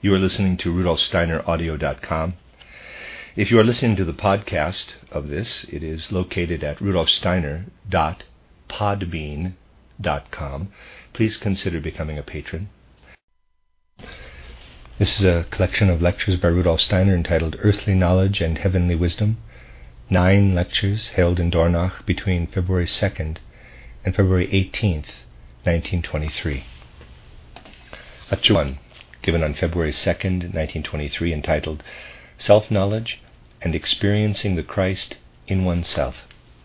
You are listening to RudolfSteinerAudio.com. If you are listening to the podcast of this, it is located at rudolfsteiner.podbean.com. Please consider becoming a patron. This is a collection of lectures by Rudolf Steiner entitled Earthly Knowledge and Heavenly Wisdom. 9 lectures held in Dornach between February 2nd and February 18th, 1923. Lecture 1, given on February 2nd, 1923, entitled Self-Knowledge and Experiencing the Christ in Oneself.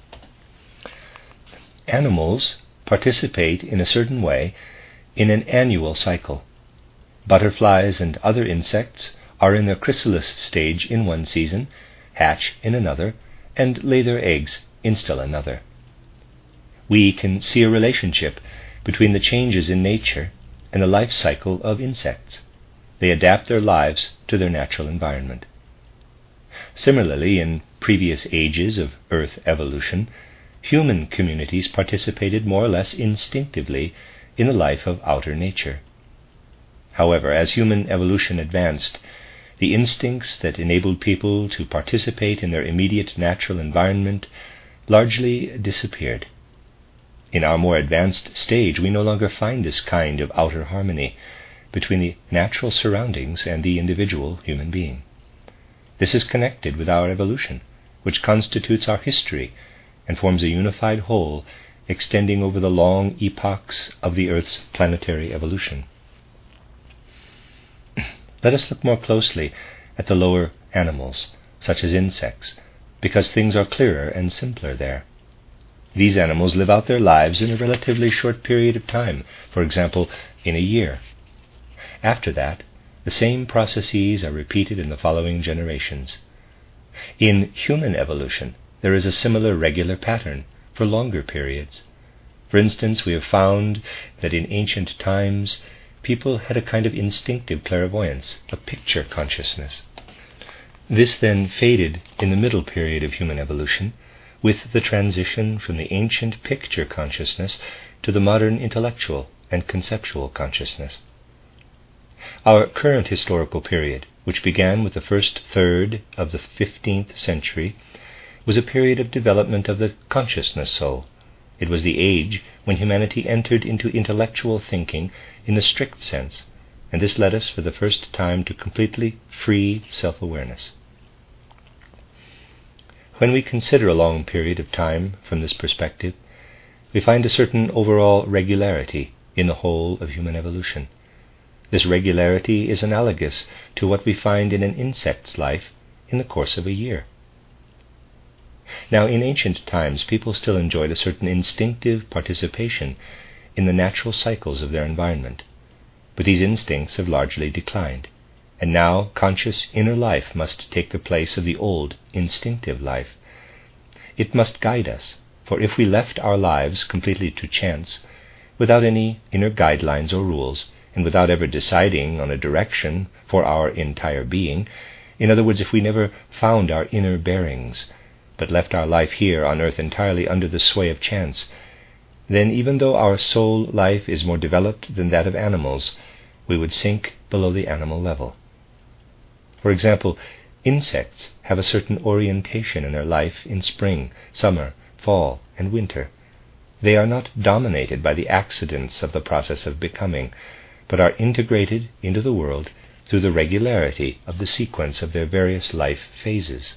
Animals participate in a certain way in an annual cycle. Butterflies and other insects are in their chrysalis stage in one season, hatch in another, and lay their eggs in still another. We can see a relationship between the changes in nature and the life cycle of insects. They adapt their lives to their natural environment. Similarly, in previous ages of Earth evolution, human communities participated more or less instinctively in the life of outer nature. However, as human evolution advanced, the instincts that enabled people to participate in their immediate natural environment largely disappeared. In our more advanced stage, we no longer find this kind of outer harmony between the natural surroundings and the individual human being. This is connected with our evolution, which constitutes our history and forms a unified whole extending over the long epochs of the Earth's planetary evolution. Let us look more closely at the lower animals, such as insects, because things are clearer and simpler there. These animals live out their lives in a relatively short period of time, for example, in a year. After that, the same processes are repeated in the following generations. In human evolution, there is a similar regular pattern for longer periods. For instance, we have found that in ancient times, people had a kind of instinctive clairvoyance, a picture consciousness. This then faded in the middle period of human evolution, with the transition from the ancient picture consciousness to the modern intellectual and conceptual consciousness. Our current historical period, which began with the first third of the 15th century, was a period of development of the consciousness soul. It was the age when humanity entered into intellectual thinking in the strict sense, and this led us for the first time to completely free self-awareness. When we consider a long period of time from this perspective, we find a certain overall regularity in the whole of human evolution. This regularity is analogous to what we find in an insect's life in the course of a year. Now, in ancient times, people still enjoyed a certain instinctive participation in the natural cycles of their environment, but these instincts have largely declined, and now conscious inner life must take the place of the old instinctive life. It must guide us, for if we left our lives completely to chance, without any inner guidelines or rules, and without ever deciding on a direction for our entire being, in other words, if we never found our inner bearings, but left our life here on earth entirely under the sway of chance, then even though our soul life is more developed than that of animals, we would sink below the animal level. For example, insects have a certain orientation in their life in spring, summer, fall, and winter. They are not dominated by the accidents of the process of becoming, but are integrated into the world through the regularity of the sequence of their various life phases.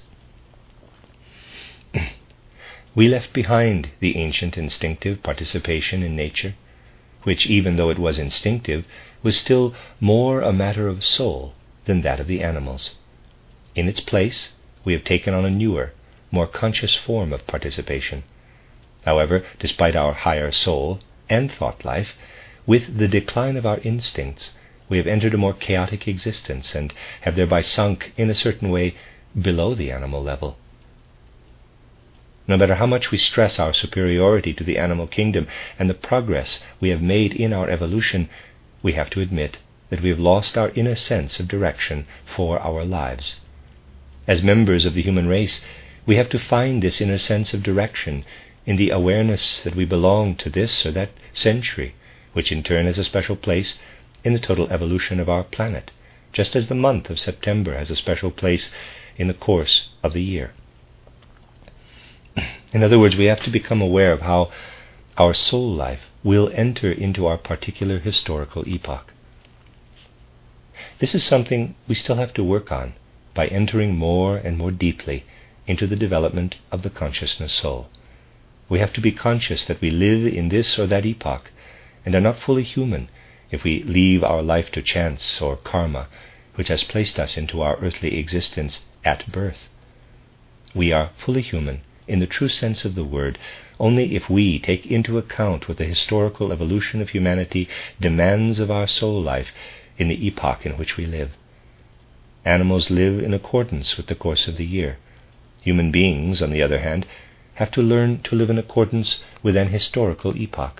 We left behind the ancient instinctive participation in nature, which, even though it was instinctive, was still more a matter of soul than that of the animals. In its place, we have taken on a newer, more conscious form of participation. However, despite our higher soul and thought life, with the decline of our instincts, we have entered a more chaotic existence and have thereby sunk, in a certain way, below the animal level. No matter how much we stress our superiority to the animal kingdom and the progress we have made in our evolution, we have to admit that we have lost our inner sense of direction for our lives. As members of the human race, we have to find this inner sense of direction in the awareness that we belong to this or that century, which in turn has a special place in the total evolution of our planet, just as the month of September has a special place in the course of the year. In other words, we have to become aware of how our soul life will enter into our particular historical epoch. This is something we still have to work on by entering more and more deeply into the development of the consciousness soul. We have to be conscious that we live in this or that epoch and are not fully human if we leave our life to chance or karma, which has placed us into our earthly existence at birth. We are fully human in the true sense of the word only if we take into account what the historical evolution of humanity demands of our soul life in the epoch in which we live. Animals live in accordance with the course of the year. Human beings, on the other hand, have to learn to live in accordance with an historical epoch.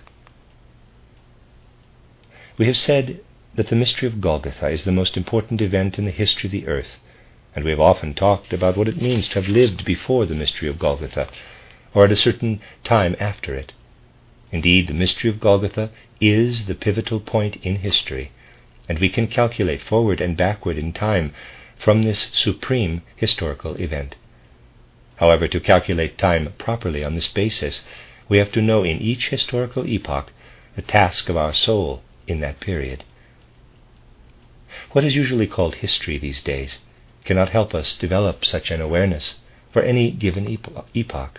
We have said that the mystery of Golgotha is the most important event in the history of the earth, and we have often talked about what it means to have lived before the mystery of Golgotha, or at a certain time after it. Indeed, the mystery of Golgotha is the pivotal point in history, and we can calculate forward and backward in time from this supreme historical event. However, to calculate time properly on this basis, we have to know in each historical epoch the task of our soul in that period. What is usually called history these days cannot help us develop such an awareness for any given epoch.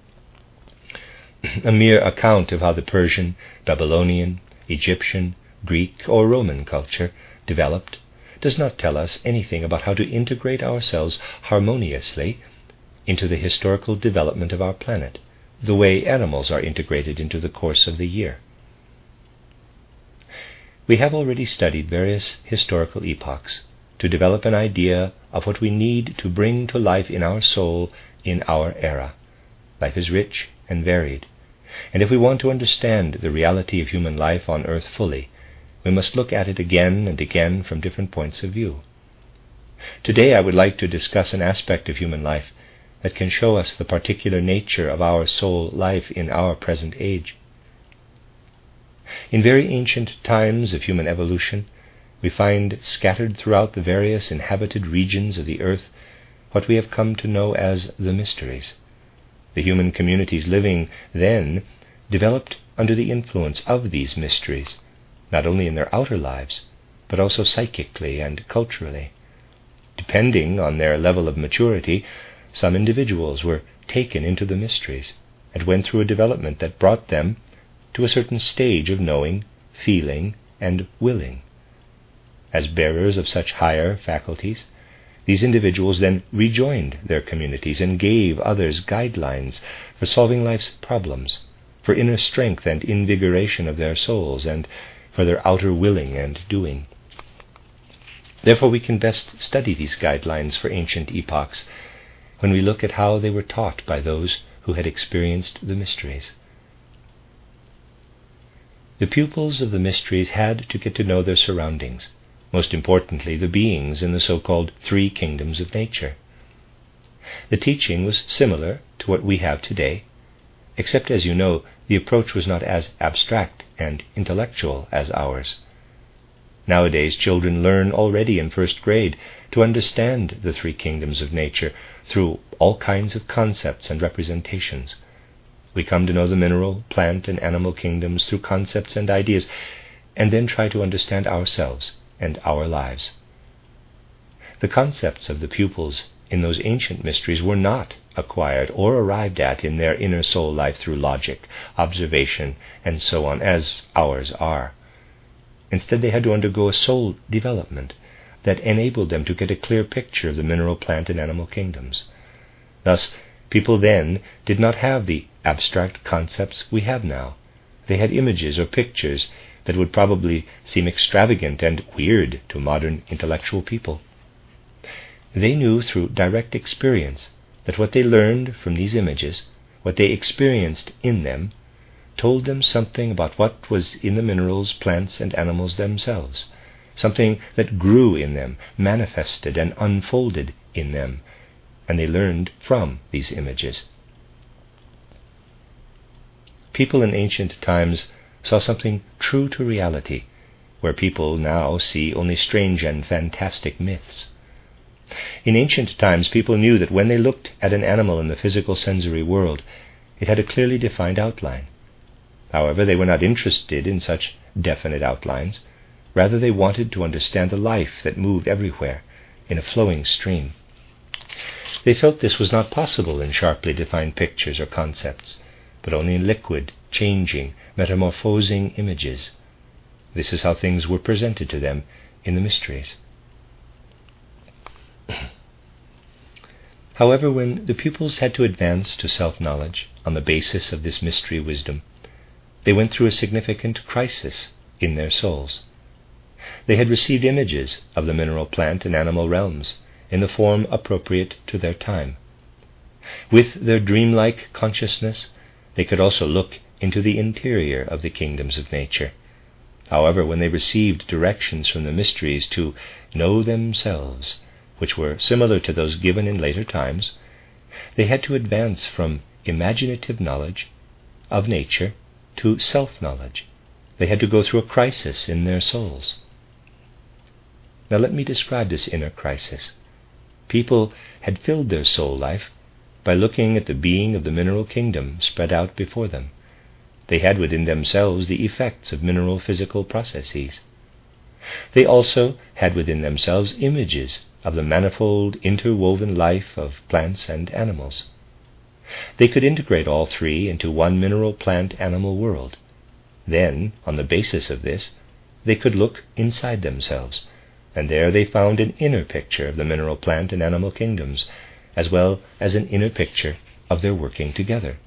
A mere account of how the Persian, Babylonian, Egyptian, Greek, or Roman culture developed does not tell us anything about how to integrate ourselves harmoniously into the historical development of our planet, the way animals are integrated into the course of the year. We have already studied various historical epochs to develop an idea of what we need to bring to life in our soul in our era. Life is rich and varied, and if we want to understand the reality of human life on earth fully, we must look at it again and again from different points of view. Today I would like to discuss an aspect of human life that can show us the particular nature of our soul life in our present age. In very ancient times of human evolution, we find scattered throughout the various inhabited regions of the earth what we have come to know as the mysteries. The human communities living then developed under the influence of these mysteries, not only in their outer lives, but also psychically and culturally. Depending on their level of maturity, some individuals were taken into the mysteries and went through a development that brought them to a certain stage of knowing, feeling, and willing. As bearers of such higher faculties, these individuals then rejoined their communities and gave others guidelines for solving life's problems, for inner strength and invigoration of their souls, and for their outer willing and doing. Therefore we can best study these guidelines for ancient epochs when we look at how they were taught by those who had experienced the mysteries. The pupils of the mysteries had to get to know their surroundings, most importantly the beings in the so-called three kingdoms of nature. The teaching was similar to what we have today, except, as you know, the approach was not as abstract and intellectual as ours. Nowadays, children learn already in first grade to understand the three kingdoms of nature through all kinds of concepts and representations. We come to know the mineral, plant, and animal kingdoms through concepts and ideas, and then try to understand ourselves and our lives. The concepts of the pupils in those ancient mysteries were not acquired or arrived at in their inner soul life through logic, observation, and so on, as ours are. Instead, they had to undergo a soul development that enabled them to get a clear picture of the mineral, plant, and animal kingdoms. Thus, people then did not have the abstract concepts we have now. They had images or pictures that would probably seem extravagant and weird to modern intellectual people. They knew through direct experience that what they learned from these images, what they experienced in them, told them something about what was in the minerals, plants, and animals themselves, something that grew in them, manifested and unfolded in them, and they learned from these images. People in ancient times saw something true to reality, where people now see only strange and fantastic myths. In ancient times, people knew that when they looked at an animal in the physical sensory world, it had a clearly defined outline. However, they were not interested in such definite outlines. Rather, they wanted to understand the life that moved everywhere in a flowing stream. They felt this was not possible in sharply defined pictures or concepts, but only in liquid, changing, metamorphosing images. This is how things were presented to them in the mysteries. However, when the pupils had to advance to self-knowledge on the basis of this mystery wisdom, they went through a significant crisis in their souls. They had received images of the mineral, plant, and animal realms in the form appropriate to their time. With their dreamlike consciousness, they could also look into the interior of the kingdoms of nature. However, when they received directions from the mysteries to know themselves, which were similar to those given in later times, they had to advance from imaginative knowledge of nature to self-knowledge. They had to go through a crisis in their souls. Now let me describe this inner crisis. People had filled their soul life by looking at the being of the mineral kingdom spread out before them. They had within themselves the effects of mineral physical processes. They also had within themselves images of the manifold interwoven life of plants and animals. They could integrate all three into one mineral, plant, animal world. Then, on the basis of this, they could look inside themselves, and there they found an inner picture of the mineral, plant, and animal kingdoms, as well as an inner picture of their working together.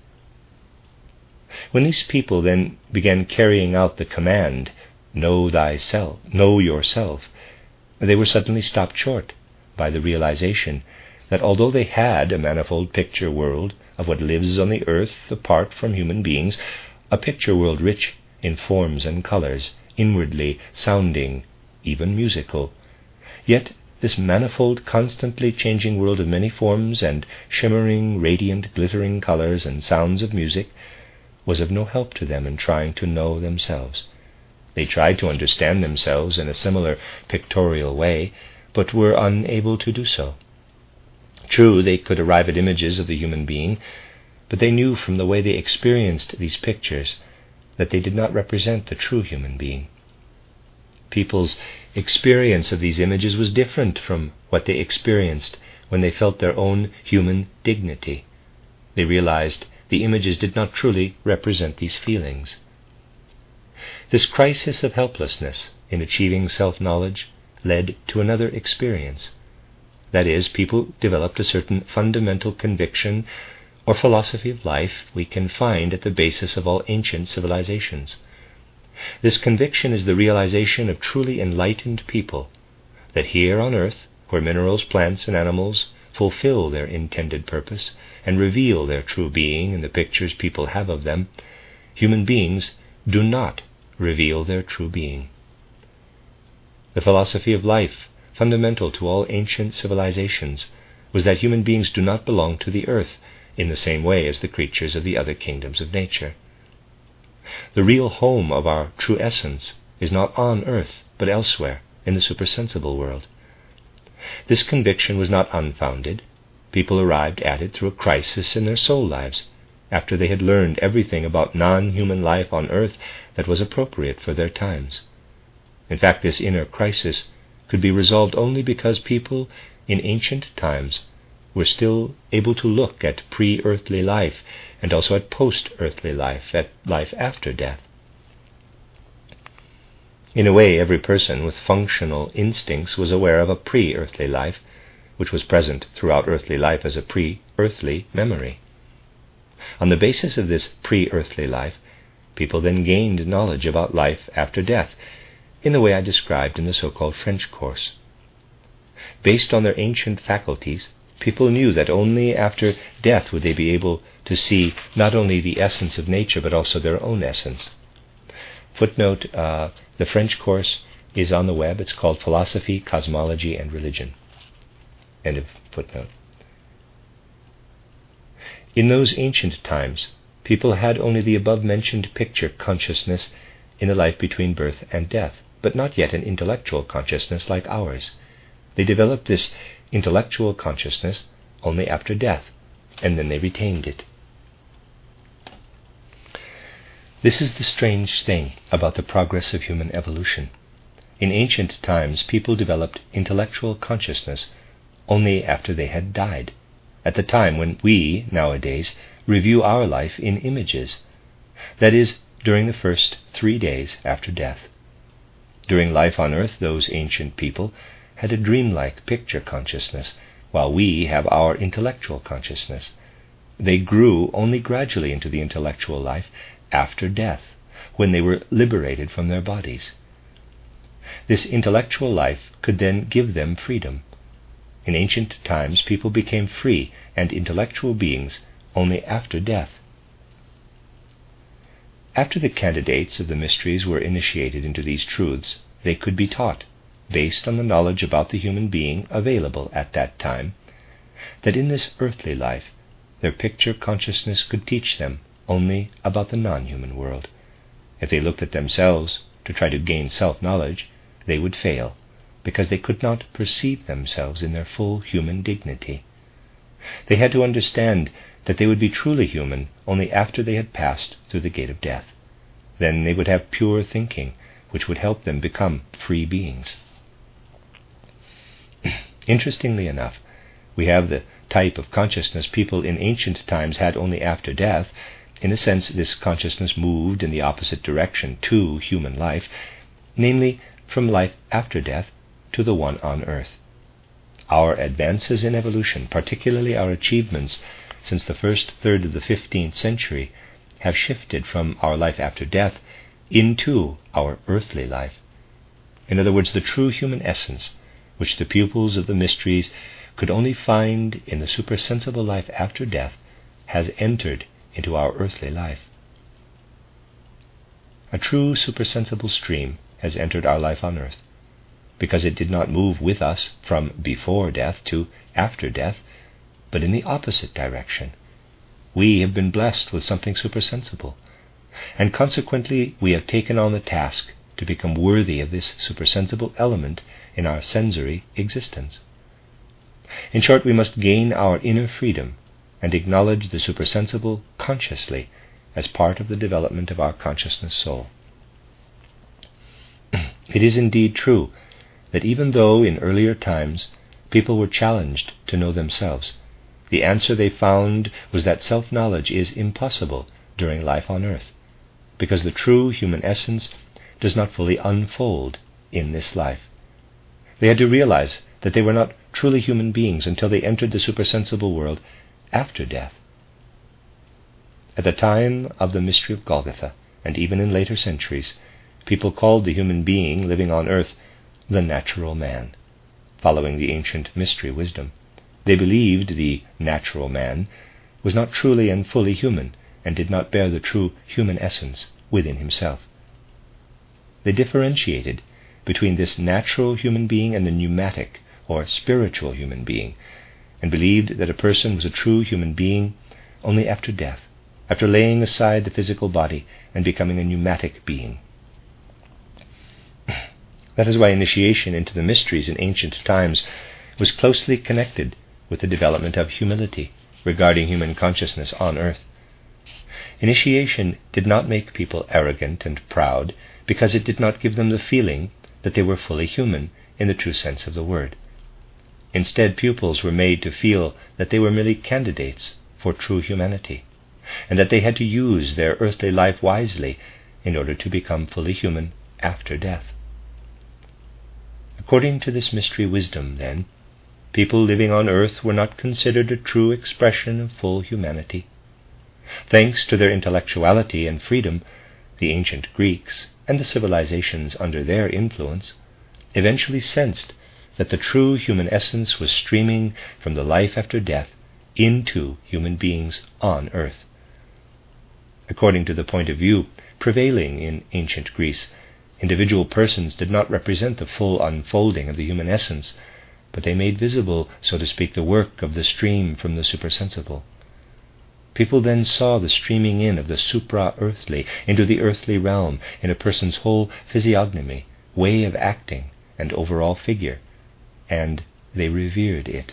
When these people then began carrying out the command, know thyself, know yourself, they were suddenly stopped short by the realization that although they had a manifold picture world of what lives on the earth apart from human beings, a picture world rich in forms and colors, inwardly sounding, even musical, yet this manifold, constantly changing world of many forms and shimmering, radiant, glittering colors and sounds of music was of no help to them in trying to know themselves. They tried to understand themselves in a similar pictorial way, but were unable to do so. True, they could arrive at images of the human being, but they knew from the way they experienced these pictures that they did not represent the true human being. People's experience of these images was different from what they experienced when they felt their own human dignity. They realized the images did not truly represent these feelings. This crisis of helplessness in achieving self-knowledge led to another experience. That is, people developed a certain fundamental conviction or philosophy of life we can find at the basis of all ancient civilizations. This conviction is the realization of truly enlightened people that here on earth, where minerals, plants, and animals fulfill their intended purpose and reveal their true being in the pictures people have of them, human beings do not reveal their true being. The philosophy of life, fundamental to all ancient civilizations, was that human beings do not belong to the earth in the same way as the creatures of the other kingdoms of nature. The real home of our true essence is not on earth, but elsewhere, in the supersensible world. This conviction was not unfounded. People arrived at it through a crisis in their soul lives, after they had learned everything about non-human life on earth that was appropriate for their times. In fact, this inner crisis could be resolved only because people in ancient times were still able to look at pre-earthly life and also at post-earthly life, at life after death. In a way, every person with functional instincts was aware of a pre-earthly life, which was present throughout earthly life as a pre-earthly memory. On the basis of this pre-earthly life, people then gained knowledge about life after death, in the way I described in the so-called French course. Based on their ancient faculties, people knew that only after death would they be able to see not only the essence of nature, but also their own essence. Footnote, the French course is on the web. It's called Philosophy, Cosmology, and Religion. End of footnote. In those ancient times, people had only the above-mentioned picture consciousness in the life between birth and death. but not yet an intellectual consciousness like ours. They developed this intellectual consciousness only after death, and then they retained it. This is the strange thing about the progress of human evolution. In ancient times, people developed intellectual consciousness only after they had died, at the time when we, nowadays, review our life in images, that is, during the first 3 days after death. During life on earth, those ancient people had a dreamlike picture consciousness, while we have our intellectual consciousness. They grew only gradually into the intellectual life after death, when they were liberated from their bodies. This intellectual life could then give them freedom. In ancient times, people became free and intellectual beings only after death. After the candidates of the mysteries were initiated into these truths, they could be taught, based on the knowledge about the human being available at that time, that in this earthly life their picture consciousness could teach them only about the non-human world. If they looked at themselves to try to gain self-knowledge, they would fail, because they could not perceive themselves in their full human dignity. They had to understand that they would be truly human only after they had passed through the gate of death. Then they would have pure thinking, which would help them become free beings. Interestingly enough, we have the type of consciousness people in ancient times had only after death. In a sense, this consciousness moved in the opposite direction to human life, namely from life after death to the one on earth. Our advances in evolution, particularly our achievements since the first third of the 15th century, have shifted from our life after death into our earthly life. In other words, the true human essence, which the pupils of the mysteries could only find in the supersensible life after death, has entered into our earthly life. A true supersensible stream has entered our life on earth, because it did not move with us from before death to after death, but in the opposite direction. We have been blessed with something supersensible, and consequently we have taken on the task to become worthy of this supersensible element in our sensory existence. In short, we must gain our inner freedom and acknowledge the supersensible consciously as part of the development of our consciousness soul. It is indeed true that even though in earlier times people were challenged to know themselves, the answer they found was that self-knowledge is impossible during life on earth, because the true human essence does not fully unfold in this life. They had to realize that they were not truly human beings until they entered the supersensible world after death. At the time of the mystery of Golgotha, and even in later centuries, people called the human being living on earth the natural man, following the ancient mystery wisdom. They believed the natural man was not truly and fully human, and did not bear the true human essence within himself. They differentiated between this natural human being and the pneumatic or spiritual human being, and believed that a person was a true human being only after death, after laying aside the physical body and becoming a pneumatic being. That is why initiation into the mysteries in ancient times was closely connected with the development of humility regarding human consciousness on earth. Initiation did not make people arrogant and proud because it did not give them the feeling that they were fully human in the true sense of the word. Instead, pupils were made to feel that they were merely candidates for true humanity, and that they had to use their earthly life wisely in order to become fully human after death. According to this mystery wisdom, then, people living on earth were not considered a true expression of full humanity. Thanks to their intellectuality and freedom, the ancient Greeks and the civilizations under their influence eventually sensed that the true human essence was streaming from the life after death into human beings on earth. According to the point of view prevailing in ancient Greece, individual persons did not represent the full unfolding of the human essence, but they made visible, so to speak, the work of the stream from the supersensible. People then saw the streaming in of the supra-earthly into the earthly realm in a person's whole physiognomy, way of acting and overall figure, and they revered it.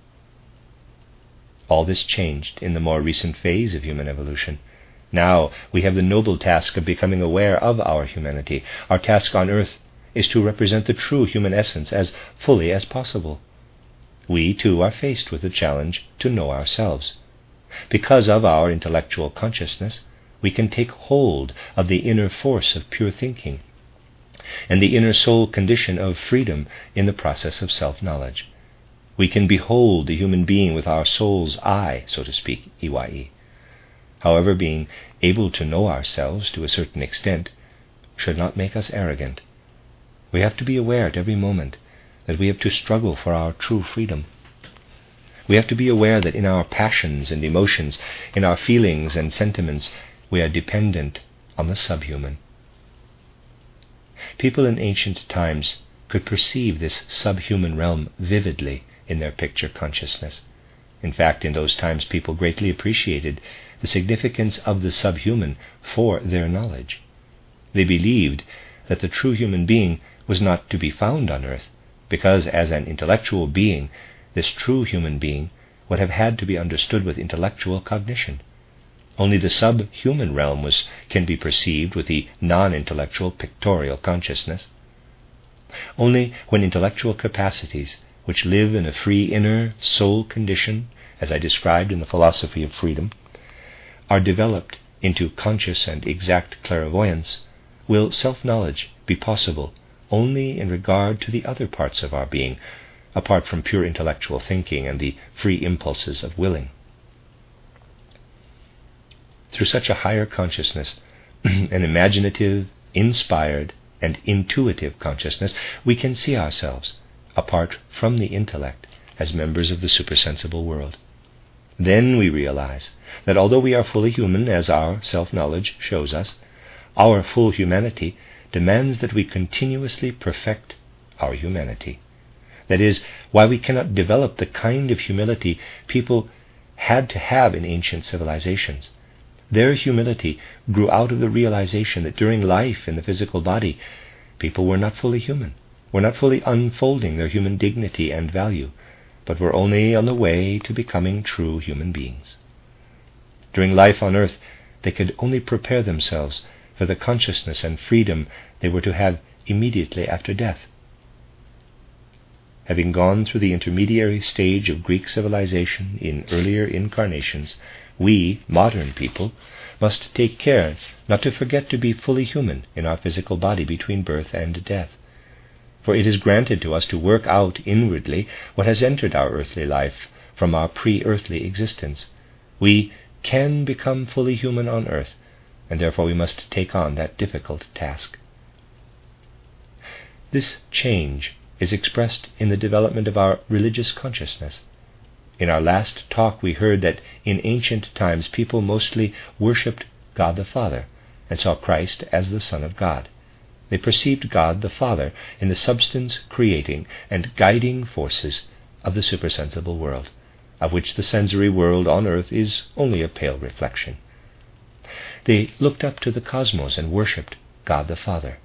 All this changed in the more recent phase of human evolution. Now we have the noble task of becoming aware of our humanity. Our task on earth is to represent the true human essence as fully as possible. We, too, are faced with the challenge to know ourselves. Because of our intellectual consciousness, we can take hold of the inner force of pure thinking and the inner soul condition of freedom in the process of self-knowledge. We can behold the human being with our soul's eye, so to speak, EYE. However, being able to know ourselves to a certain extent should not make us arrogant. We have to be aware at every moment that we have to struggle for our true freedom. We have to be aware that in our passions and emotions, in our feelings and sentiments, we are dependent on the subhuman. People in ancient times could perceive this subhuman realm vividly in their picture consciousness. In fact, in those times people greatly appreciated the significance of the subhuman for their knowledge. They believed that the true human being was not to be found on earth, because as an intellectual being, this true human being would have had to be understood with intellectual cognition. Only the subhuman realm can be perceived with the non-intellectual pictorial consciousness. Only when intellectual capacities, which live in a free inner soul condition, as I described in the Philosophy of Freedom, are developed into conscious and exact clairvoyance, will self-knowledge be possible only in regard to the other parts of our being, apart from pure intellectual thinking and the free impulses of willing. Through such a higher consciousness, an imaginative, inspired, and intuitive consciousness, we can see ourselves, apart from the intellect, as members of the supersensible world. Then we realize that although we are fully human, as our self-knowledge shows us, our full humanity demands that we continuously perfect our humanity. That is why we cannot develop the kind of humility people had to have in ancient civilizations. Their humility grew out of the realization that during life in the physical body, people were not fully human, were not fully unfolding their human dignity and value, but were only on the way to becoming true human beings. During life on earth, they could only prepare themselves for the consciousness and freedom they were to have immediately after death. Having gone through the intermediary stage of Greek civilization in earlier incarnations, we, modern people, must take care not to forget to be fully human in our physical body between birth and death. For it is granted to us to work out inwardly what has entered our earthly life from our pre-earthly existence. We can become fully human on earth, and therefore we must take on that difficult task. This change is expressed in the development of our religious consciousness. In our last talk we heard that in ancient times people mostly worshipped God the Father and saw Christ as the Son of God. They perceived God the Father in the substance, creating, and guiding forces of the supersensible world, of which the sensory world on earth is only a pale reflection. They looked up to the cosmos and worshipped God the Father.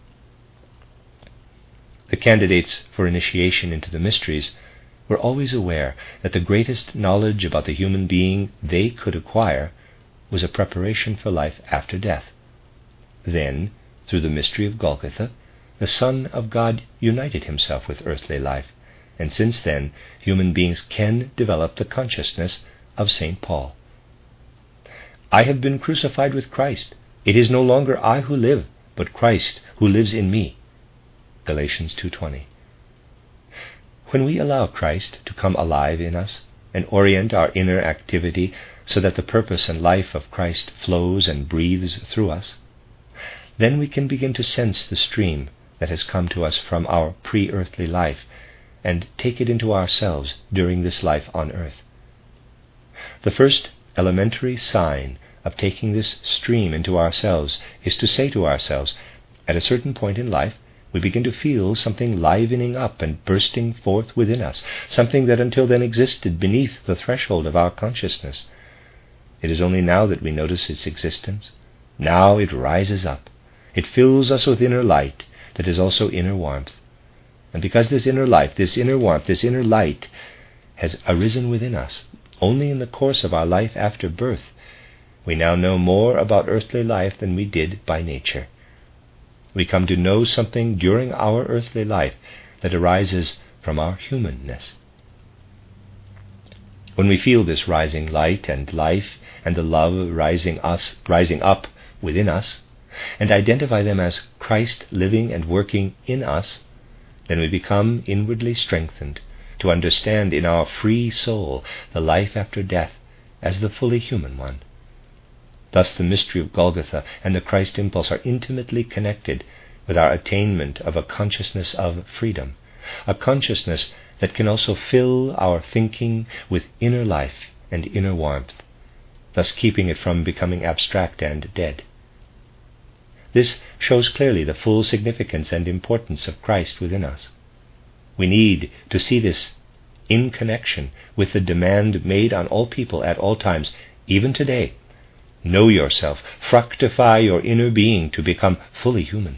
The candidates for initiation into the mysteries were always aware that the greatest knowledge about the human being they could acquire was a preparation for life after death. Then, through the mystery of Golgotha, the Son of God united himself with earthly life, and since then human beings can develop the consciousness of St. Paul. I have been crucified with Christ. It is no longer I who live, but Christ who lives in me. Galatians 2:20. When we allow Christ to come alive in us and orient our inner activity so that the purpose and life of Christ flows and breathes through us, then we can begin to sense the stream that has come to us from our pre-earthly life and take it into ourselves during this life on earth. The first elementary sign of taking this stream into ourselves is to say to ourselves, at a certain point in life, we begin to feel something livening up and bursting forth within us, something that until then existed beneath the threshold of our consciousness. It is only now that we notice its existence. Now it rises up. It fills us with inner light, that is also inner warmth. And because this inner life, this inner warmth, this inner light has arisen within us only in the course of our life after birth, we now know more about earthly life than we did by nature. We come to know something during our earthly life that arises from our humanness. When we feel this rising light and life and the love rising up within us, and identify them as Christ living and working in us, then we become inwardly strengthened to understand in our free soul the life after death as the fully human one. Thus the mystery of Golgotha and the Christ impulse are intimately connected with our attainment of a consciousness of freedom, a consciousness that can also fill our thinking with inner life and inner warmth, thus keeping it from becoming abstract and dead. This shows clearly the full significance and importance of Christ within us. We need to see this in connection with the demand made on all people at all times, even today. Know yourself, fructify your inner being to become fully human.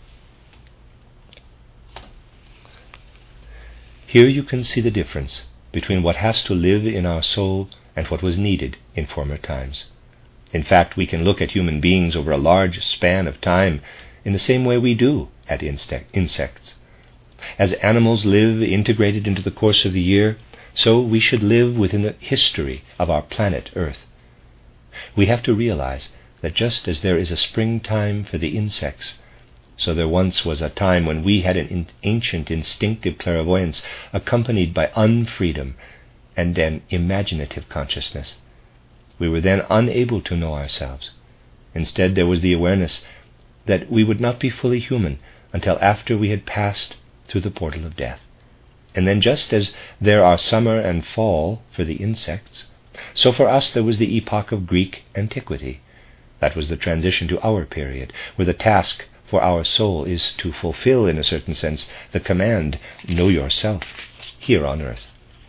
Here you can see the difference between what has to live in our soul and what was needed in former times. In fact, we can look at human beings over a large span of time in the same way we do at insects. As animals live integrated into the course of the year, so we should live within the history of our planet Earth. We have to realize that just as there is a springtime for the insects, so there once was a time when we had an ancient instinctive clairvoyance accompanied by unfreedom and an imaginative consciousness. We were then unable to know ourselves. Instead, there was the awareness that we would not be fully human until after we had passed through the portal of death. And then just as there are summer and fall for the insects, so for us there was the epoch of Greek antiquity. That was the transition to our period, where the task for our soul is to fulfill, in a certain sense, the command, know yourself, here on earth.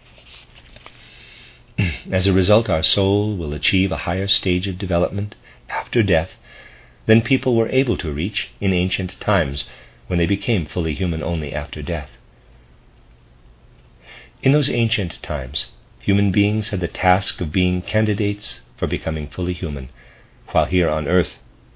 As a result, our soul will achieve a higher stage of development after death than people were able to reach in ancient times when they became fully human only after death. In those ancient times, human beings had the task of being candidates for becoming fully human, while here on earth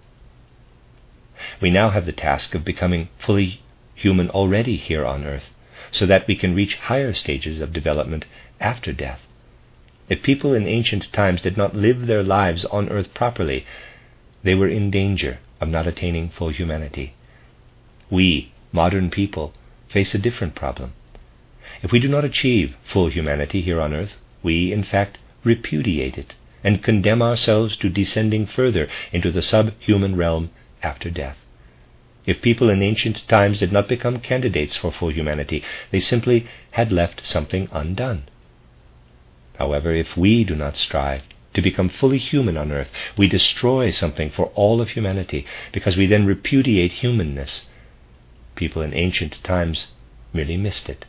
we now have the task of becoming fully human already here on earth, so that we can reach higher stages of development after death. If people in ancient times did not live their lives on earth properly, they were in danger of not attaining full humanity. We, modern people, face a different problem. If we do not achieve full humanity here on earth, we, in fact, repudiate it and condemn ourselves to descending further into the subhuman realm after death. If people in ancient times did not become candidates for full humanity, they simply had left something undone. However, if we do not strive to become fully human on earth, we destroy something for all of humanity, because we then repudiate humanness. People in ancient times merely missed it.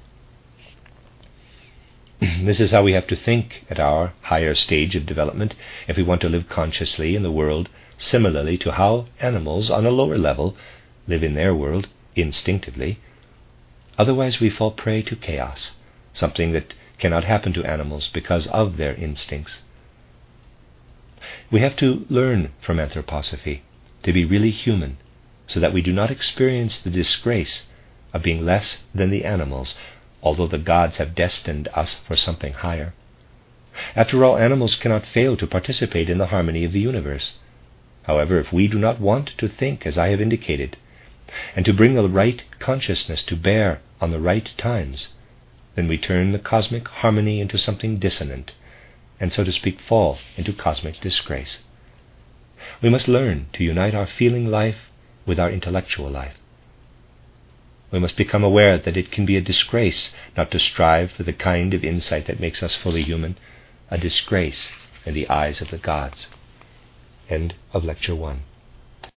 This is how we have to think at our higher stage of development if we want to live consciously in the world, similarly to how animals on a lower level live in their world instinctively. Otherwise we fall prey to chaos, something that cannot happen to animals because of their instincts. We have to learn from anthroposophy to be really human, so that we do not experience the disgrace of being less than the animals, although the gods have destined us for something higher. After all, animals cannot fail to participate in the harmony of the universe. However, if we do not want to think as I have indicated, and to bring the right consciousness to bear on the right times, then we turn the cosmic harmony into something dissonant, and so to speak fall into cosmic disgrace. We must learn to unite our feeling life with our intellectual life. We must become aware that it can be a disgrace not to strive for the kind of insight that makes us fully human, a disgrace in the eyes of the gods. End of Lecture 1.